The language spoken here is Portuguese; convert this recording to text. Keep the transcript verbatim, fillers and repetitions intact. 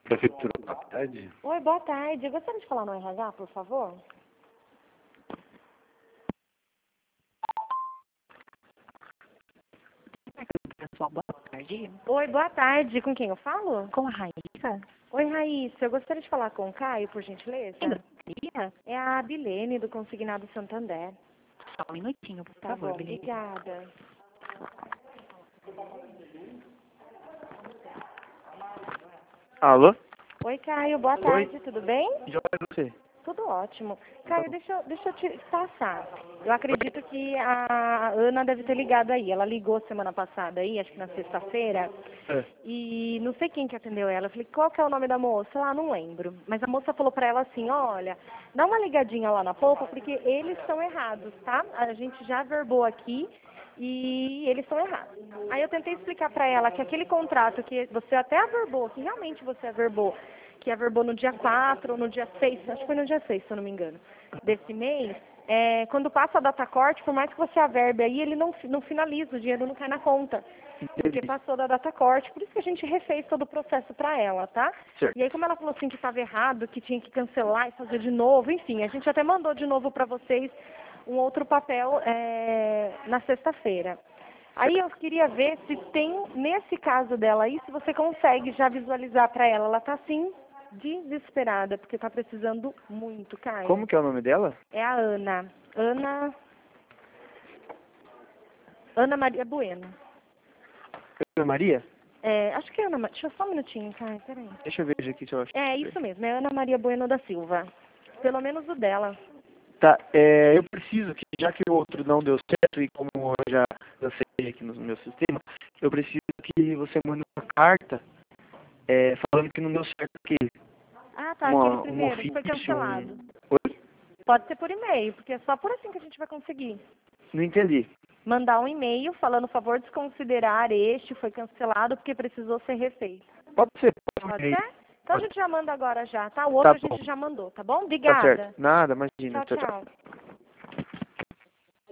Prefeitura, boa tarde. Oi, boa tarde. Eu gostaria de falar no R H, por favor? Pessoal, boa tarde. Oi, boa tarde. Com quem eu falo? Com a Raíssa? Oi, Raíssa. Eu gostaria de falar com o Caio, por gentileza. Quem gostaria? É a Abilene, do Consignado Santander. Só um minutinho, por Tá favor, bom, Bilene. obrigada. Alô? Oi, Caio. Boa tarde. Tudo bem? Joia você. Tudo ótimo. Caio, deixa, eu- deixa eu te passar. Eu acredito que a Ana deve ter ligado aí. Ela ligou semana passada aí, acho que na sexta-feira. É. E não sei quem que atendeu ela. Eu falei, qual que é o nome da moça? Ah, não lembro. Mas a moça falou pra ela assim, olha, dá uma ligadinha lá na polpa, porque eles estão errados, tá? A gente já verbou aqui e eles estão errados. Aí eu tentei explicar pra ela que aquele contrato que você até averbou, que realmente você averbou, que averbou no dia quatro ou no dia seis, acho que foi no dia seis, se eu não me engano, desse mês, é, quando passa a data corte, por mais que você averbe aí, ele não, fi- não finaliza, o dinheiro não cai na conta. Porque passou da data corte, por isso que a gente refez todo o processo para ela, tá? Certo. E aí como ela falou assim que estava errado, que tinha que cancelar e fazer de novo, enfim, a gente até mandou de novo para vocês um outro papel é, na sexta-feira. Aí eu queria ver se tem, nesse caso dela aí, se você consegue já visualizar para ela. Ela tá assim, desesperada, porque tá precisando muito, Caio. Como que é o nome dela? É a Ana. Ana... Ana Maria Bueno. Ana Maria? É, acho que é Ana Maria. Deixa eu só um minutinho, Caio, peraí. Deixa eu ver aqui se eu acho. É, isso mesmo, é Ana Maria Bueno da Silva. Pelo menos o dela. Tá, é, eu preciso que, já que o outro não deu certo e como eu já lancei aqui no meu sistema, eu preciso que você mande uma carta é, falando que não deu certo aqui. Ah, tá, Uma- aquele um primeiro, que foi ofício, cancelado. um... Oi? Pode ser por e-mail, porque é só por assim que a gente vai conseguir. Não entendi. Mandar um e-mail falando, por favor, desconsiderar este, foi cancelado porque precisou ser refeito. Pode ser, pode Pode ser. ser? Então a Pode. gente já manda agora já, tá? O outro Tá a gente bom. já mandou, tá bom? Tá Obrigada. certo. Nada, imagina. Tchau, Tchau, tchau. tchau.